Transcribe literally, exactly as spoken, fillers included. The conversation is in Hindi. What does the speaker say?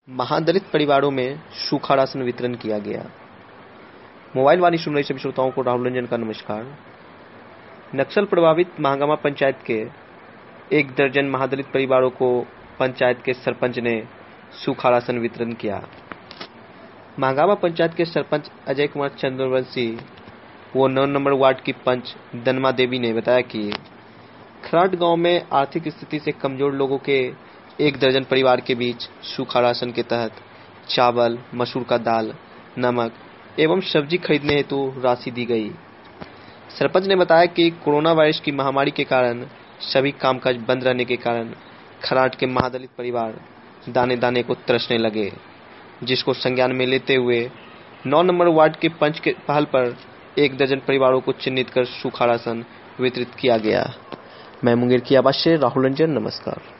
महादलित परिवारों में सूखा राशन वितरण किया गया। मोबाइल वाणी सुन रहे सभी श्रोताओं को राहुल रंजन का नमस्कार। नक्सल प्रभावित महागामा पंचायत के एक दर्जन महादलित परिवारों को पंचायत के सरपंच ने सूखा राशन वितरण किया। महागामा पंचायत के सरपंच अजय कुमार चंद्रवंशी व नौ नंबर वार्ड की पंच दनमा देवी ने बताया कि खराट गांव में आर्थिक स्थिति से कमजोर लोगों के एक दर्जन परिवार के बीच सूखा राशन के तहत चावल, मसूर का दाल, नमक एवं सब्जी खरीदने हेतु राशि दी गई। सरपंच ने बताया कि कोरोना वायरस की महामारी के कारण सभी कामकाज बंद रहने के कारण खराट के महादलित परिवार दाने दाने को तरसने लगे, जिसको संज्ञान में लेते हुए नौ नंबर वार्ड के पंच के पहल पर एक दर्जन परिवारों को चिन्हित कर सूखा राशन वितरित किया गया। मैं मुंगेर की आवाज से राहुल रंजन, नमस्कार।